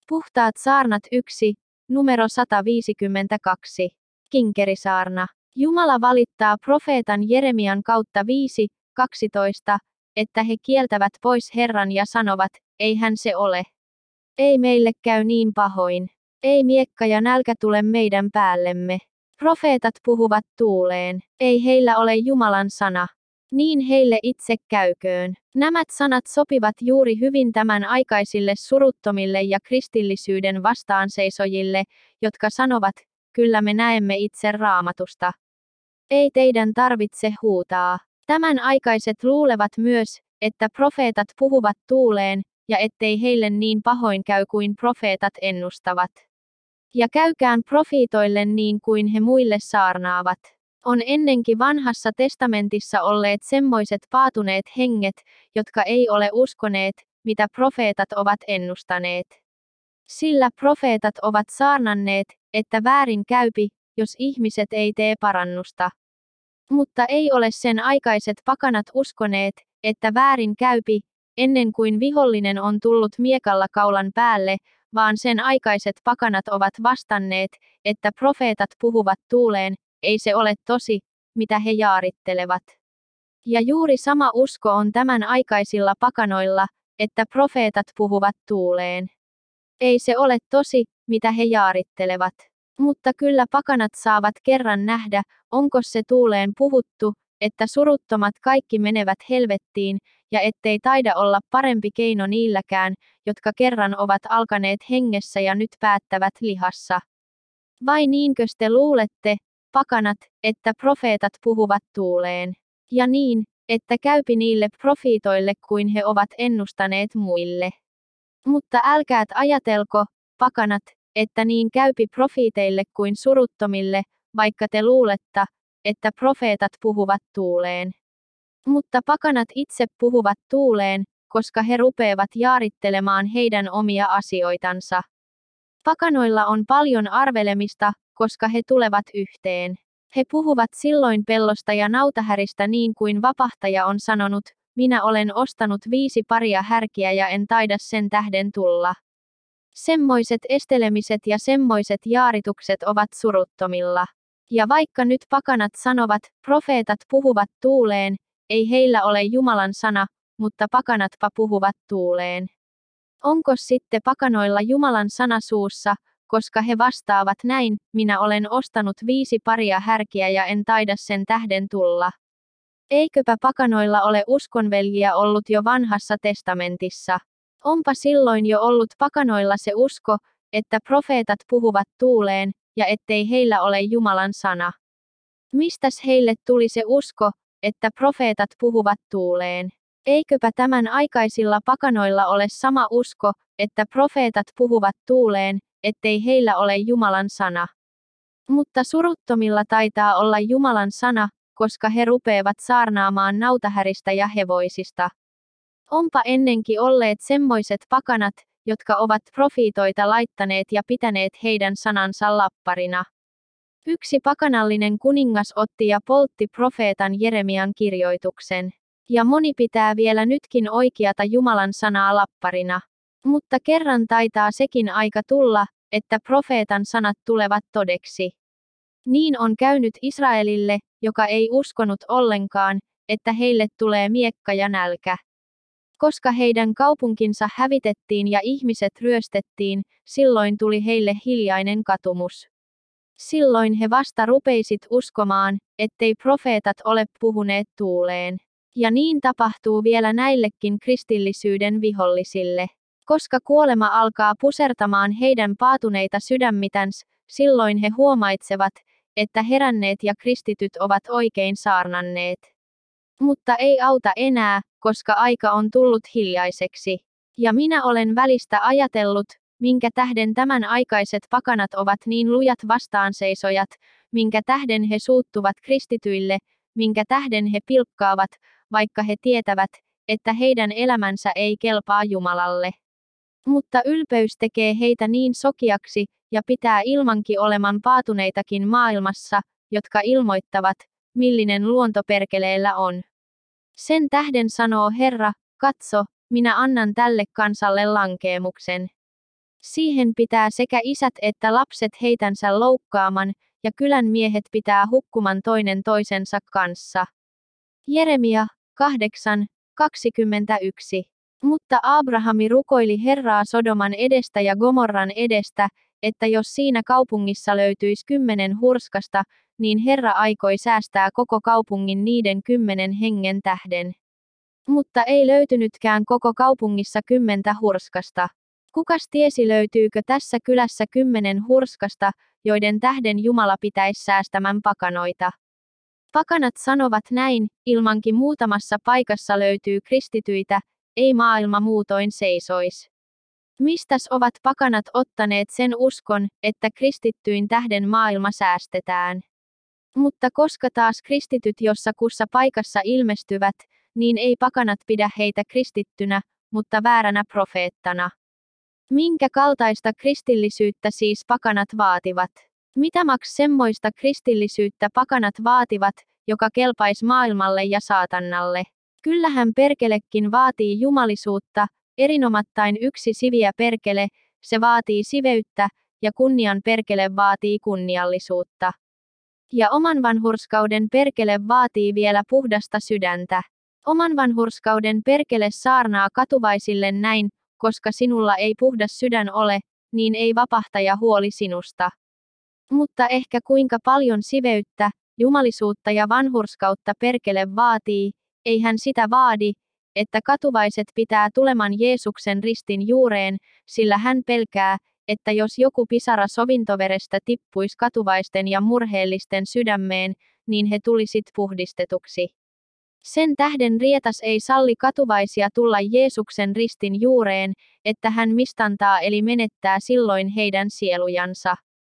Puhtaat saarnat 1, numero 152. Kinkerisaarna. Jumala valittaa profeetan Jeremian kautta 5:12, että he kieltävät pois Herran ja sanovat, ei hän se ole. Ei meille käy niin pahoin. Ei miekka ja nälkä tule meidän päällemme. Profeetat puhuvat tuuleen. Ei heillä ole Jumalan sana. Niin heille itse käyköön. Nämä sanat sopivat juuri hyvin tämän aikaisille suruttomille ja kristillisyyden vastaanseisojille, jotka sanovat, kyllä me näemme itse Raamatusta. Ei teidän tarvitse huutaa. Tämän aikaiset luulevat myös, että profeetat puhuvat tuuleen, ja ettei heille niin pahoin käy kuin profeetat ennustavat. Ja käykään profiitoille niin kuin he muille saarnaavat. On ennenkin vanhassa testamentissa olleet semmoiset paatuneet henget, jotka ei ole uskoneet, mitä profeetat ovat ennustaneet. Sillä profeetat ovat saarnanneet, että väärin käypi, jos ihmiset ei tee parannusta. Mutta ei ole sen aikaiset pakanat uskoneet, että väärin käypi, ennen kuin vihollinen on tullut miekalla kaulan päälle, vaan sen aikaiset pakanat ovat vastanneet, että profeetat puhuvat tuuleen, ei se ole tosi, mitä he jaarittelevat. Ja juuri sama usko on tämän aikaisilla pakanoilla, että profeetat puhuvat tuuleen. Ei se ole tosi, mitä he jaarittelevat. Mutta kyllä pakanat saavat kerran nähdä, onko se tuuleen puhuttu, että suruttomat kaikki menevät helvettiin, ja ettei taida olla parempi keino niilläkään, jotka kerran ovat alkaneet hengessä ja nyt päättävät lihassa. Vai niinkös te luulette, pakanat, että profeetat puhuvat tuuleen? Ja niin, että käypi niille profiitoille kuin he ovat ennustaneet muille. Mutta älkäät ajatelko, pakanat, että niin käypi profiiteille kuin suruttomille, vaikka te luuletta, että profeetat puhuvat tuuleen. Mutta pakanat itse puhuvat tuuleen, koska he rupeavat jaarittelemaan heidän omia asioitansa. Pakanoilla on paljon arvelemista, koska he tulevat yhteen. He puhuvat silloin pellosta ja nautahäristä niin kuin vapahtaja on sanonut, minä olen ostanut 5 paria härkiä ja en taida sen tähden tulla. Semmoiset estelemiset ja semmoiset jaaritukset ovat suruttomilla. Ja vaikka nyt pakanat sanovat, profeetat puhuvat tuuleen, ei heillä ole Jumalan sana, mutta pakanatpa puhuvat tuuleen. Onko sitten pakanoilla Jumalan sana suussa, koska he vastaavat näin, minä olen ostanut 5 paria härkiä ja en taida sen tähden tulla. Eiköpä pakanoilla ole uskonveljiä ollut jo vanhassa testamentissa? Onpa silloin jo ollut pakanoilla se usko, että profeetat puhuvat tuuleen, ja ettei heillä ole Jumalan sana. Mistäs heille tuli se usko, että profeetat puhuvat tuuleen? Eiköpä tämän aikaisilla pakanoilla ole sama usko, että profeetat puhuvat tuuleen, ettei heillä ole Jumalan sana. Mutta suruttomilla taitaa olla Jumalan sana, koska he rupeavat saarnaamaan nautahäristä ja hevosista. Onpa ennenkin olleet semmoiset pakanat, jotka ovat profiitoita laittaneet ja pitäneet heidän sanansa lapparina. Yksi pakanallinen kuningas otti ja poltti profeetan Jeremian kirjoituksen. Ja moni pitää vielä nytkin oikeata Jumalan sanaa lapparina. Mutta kerran taitaa sekin aika tulla, että profeetan sanat tulevat todeksi. Niin on käynyt Israelille, joka ei uskonut ollenkaan, että heille tulee miekka ja nälkä. Koska heidän kaupunkinsa hävitettiin ja ihmiset ryöstettiin, silloin tuli heille hiljainen katumus. Silloin he vasta rupeisit uskomaan, ettei profeetat ole puhuneet tuuleen. Ja niin tapahtuu vielä näillekin kristillisyyden vihollisille. Koska kuolema alkaa pusertamaan heidän paatuneita sydämitänsä, silloin he huomaitsevat, että heränneet ja kristityt ovat oikein saarnanneet. Mutta ei auta enää, koska aika on tullut hiljaiseksi. Ja minä olen välistä ajatellut, minkä tähden tämän aikaiset pakanat ovat niin lujat vastaanseisojat, minkä tähden he suuttuvat kristityille, minkä tähden he pilkkaavat, vaikka he tietävät, että heidän elämänsä ei kelpaa Jumalalle. Mutta ylpeys tekee heitä niin sokeaksi, ja pitää ilmankin oleman paatuneitakin maailmassa, jotka ilmoittavat, millinen luonto perkeleellä on. Sen tähden sanoo Herra, katso, minä annan tälle kansalle lankeemuksen. Siihen pitää sekä isät että lapset heitänsä loukkaaman, ja kylän miehet pitää hukkuman toinen toisensa kanssa. Jeremia 8:21. Mutta Abrahami rukoili Herraa Sodoman edestä ja Gomorran edestä, että jos siinä kaupungissa löytyisi 10 hurskasta, niin Herra aikoi säästää koko kaupungin niiden 10 hengen tähden. Mutta ei löytynytkään koko kaupungissa 10 hurskasta. Kukas tiesi löytyykö tässä kylässä 10 hurskasta, joiden tähden Jumala pitäisi säästämän pakanoita. Pakanat sanovat näin, ilmankin muutamassa paikassa löytyy kristityitä, ei maailma muutoin seisois. Mistäs ovat pakanat ottaneet sen uskon, että kristittyin tähden maailma säästetään? Mutta koska taas kristityt jossakussa paikassa ilmestyvät, niin ei pakanat pidä heitä kristittynä, mutta vääränä profeettana. Minkä kaltaista kristillisyyttä siis pakanat vaativat? Mitä maks semmoista kristillisyyttä pakanat vaativat, joka kelpais maailmalle ja saatannalle? Kyllähän perkelekin vaatii jumalisuutta, erinomattain yksi siviä perkele, se vaatii siveyttä, ja kunnian perkele vaatii kunniallisuutta. Ja oman vanhurskauden perkele vaatii vielä puhdasta sydäntä. Oman vanhurskauden perkele saarnaa katuvaisille näin, koska sinulla ei puhdas sydän ole, niin ei vapahtaja huoli sinusta. Mutta ehkä kuinka paljon siveyttä, jumalisuutta ja vanhurskautta perkele vaatii, ei hän sitä vaadi, että katuvaiset pitää tuleman Jeesuksen ristin juureen, sillä hän pelkää, että jos joku pisara sovintoverestä tippuisi katuvaisten ja murheellisten sydämeen, niin he tulisit puhdistetuksi. Sen tähden rietas ei salli katuvaisia tulla Jeesuksen ristin juureen, että hän mistantaa eli menettää silloin heidän sielujansa.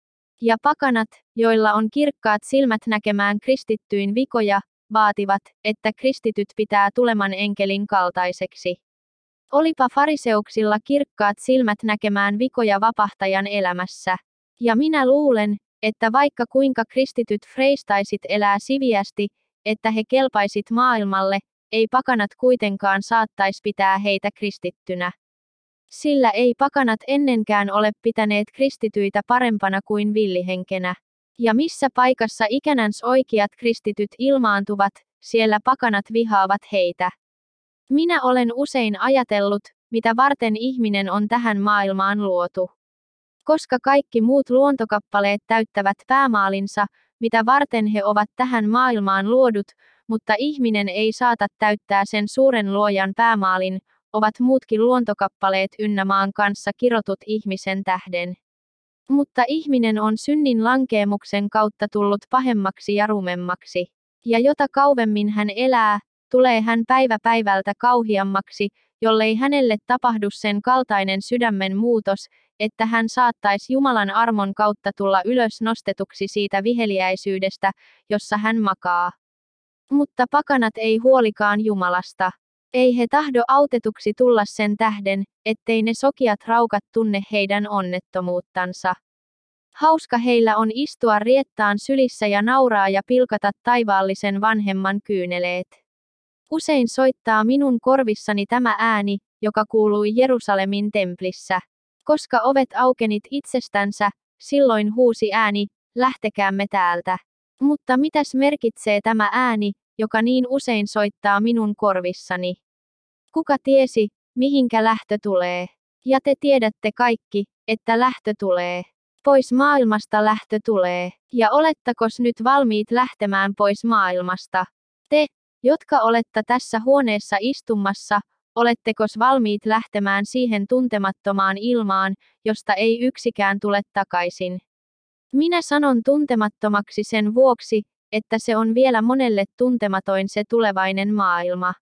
Ja pakanat, joilla on kirkkaat silmät näkemään kristittyin vikoja, vaativat, että kristityt pitää tuleman enkelin kaltaiseksi. Olipa fariseuksilla kirkkaat silmät näkemään vikoja vapahtajan elämässä. Ja minä luulen, että vaikka kuinka kristityt freistaisit elää siviästi, että he kelpaisit maailmalle, ei pakanat kuitenkaan saattais pitää heitä kristittynä. Sillä ei pakanat ennenkään ole pitäneet kristityitä parempana kuin villihenkenä. Ja missä paikassa ikänäns oikeat kristityt ilmaantuvat, siellä pakanat vihaavat heitä. Minä olen usein ajatellut, mitä varten ihminen on tähän maailmaan luotu. Koska kaikki muut luontokappaleet täyttävät päämaalinsa, mitä varten he ovat tähän maailmaan luodut, mutta ihminen ei saata täyttää sen suuren luojan päämaalin, ovat muutkin luontokappaleet ynnä maan kanssa kirotut ihmisen tähden. Mutta ihminen on synnin lankeemuksen kautta tullut pahemmaksi ja rumemmaksi. Ja jota kauemmin hän elää, tulee hän päivä päivältä kauhiammaksi, jollei hänelle tapahdu sen kaltainen sydämen muutos, että hän saattaisi Jumalan armon kautta tulla ylös nostetuksi siitä viheliäisyydestä, jossa hän makaa. Mutta pakanat ei huolikaan Jumalasta. Ei he tahdo autetuksi tulla sen tähden, ettei ne sokiat raukat tunne heidän onnettomuuttansa. Hauska heillä on istua riettaan sylissä ja nauraa ja pilkata taivaallisen vanhemman kyyneleet. Usein soittaa minun korvissani tämä ääni, joka kuului Jerusalemin templissä. Koska ovet aukenit itsestänsä, silloin huusi ääni, lähtekäämme täältä. Mutta mitäs merkitsee tämä ääni, joka niin usein soittaa minun korvissani? Kuka tiesi, mihinkä lähtö tulee? Ja te tiedätte kaikki, että lähtö tulee. Pois maailmasta lähtö tulee. Ja olettakos nyt valmiit lähtemään pois maailmasta? Te, jotka olette tässä huoneessa istumassa, olettekos valmiit lähtemään siihen tuntemattomaan ilmaan, josta ei yksikään tule takaisin? Minä sanon tuntemattomaksi sen vuoksi, että se on vielä monelle tuntematoin se tulevainen maailma.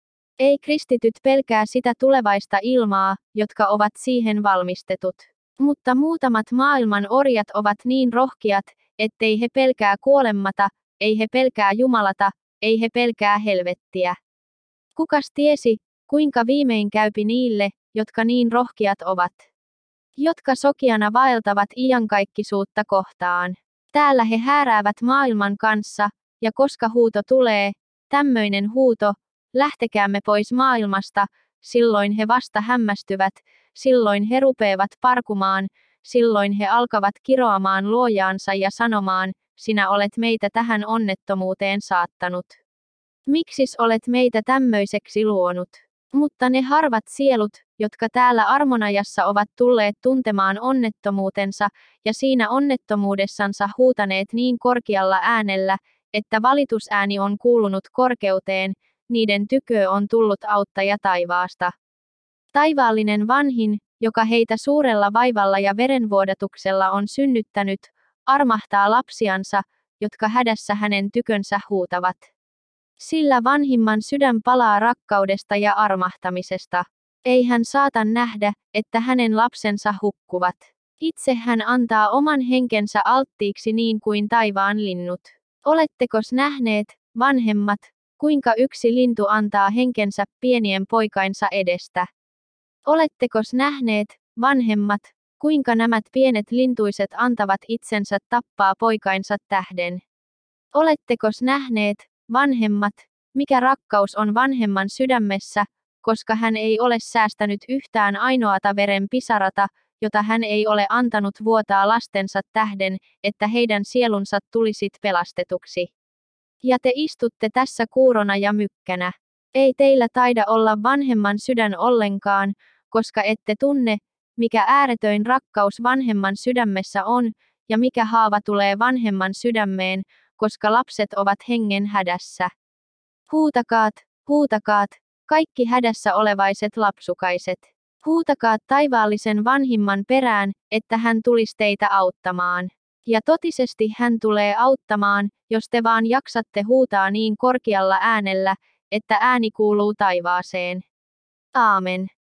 Ei kristityt pelkää sitä tulevaista ilmaa, jotka ovat siihen valmistetut. Mutta muutamat maailman orjat ovat niin rohkeat, ettei he pelkää kuolemmata, ei he pelkää Jumalata, ei he pelkää helvettiä. Kukas tiesi, kuinka viimein käypi niille, jotka niin rohkeat ovat? Jotka sokiana vaeltavat iankaikkisuutta kohtaan. Täällä he hääräävät maailman kanssa, ja koska huuto tulee, tämmöinen huuto, lähtekäämme pois maailmasta, silloin he vasta hämmästyvät, silloin he rupeavat parkumaan, silloin he alkavat kiroamaan luojaansa ja sanomaan, sinä olet meitä tähän onnettomuuteen saattanut. Miksis olet meitä tämmöiseksi luonut? Mutta ne harvat sielut, jotka täällä armonajassa ovat tulleet tuntemaan onnettomuutensa, ja siinä onnettomuudessansa huutaneet niin korkealla äänellä, että valitusääni on kuulunut korkeuteen, niiden tykö on tullut auttaja taivaasta. Taivaallinen vanhin, joka heitä suurella vaivalla ja verenvuodatuksella on synnyttänyt, armahtaa lapsiansa, jotka hädässä hänen tykönsä huutavat. Sillä vanhimman sydän palaa rakkaudesta ja armahtamisesta. Ei hän saatan nähdä, että hänen lapsensa hukkuvat. Itse hän antaa oman henkensä alttiiksi niin kuin taivaan linnut. Olettekos nähneet, vanhemmat, kuinka yksi lintu antaa henkensä pienien poikainsa edestä? Olettekos nähneet, vanhemmat, kuinka nämä pienet lintuiset antavat itsensä tappaa poikainsa tähden? Olettekos nähneet, vanhemmat, mikä rakkaus on vanhemman sydämessä, koska hän ei ole säästänyt yhtään ainoata veren pisarata, jota hän ei ole antanut vuotaa lastensa tähden, että heidän sielunsa tulisit pelastetuksi. Ja te istutte tässä kuurona ja mykkänä. Ei teillä taida olla vanhemman sydän ollenkaan, koska ette tunne, mikä ääretön rakkaus vanhemman sydämessä on, ja mikä haava tulee vanhemman sydämeen, koska lapset ovat hengen hädässä. Huutakaat, huutakaat, kaikki hädässä olevaiset lapsukaiset. Huutakaat taivaallisen vanhimman perään, että hän tulisi teitä auttamaan. Ja totisesti hän tulee auttamaan, jos te vaan jaksatte huutaa niin korkealla äänellä, että ääni kuuluu taivaaseen. Aamen.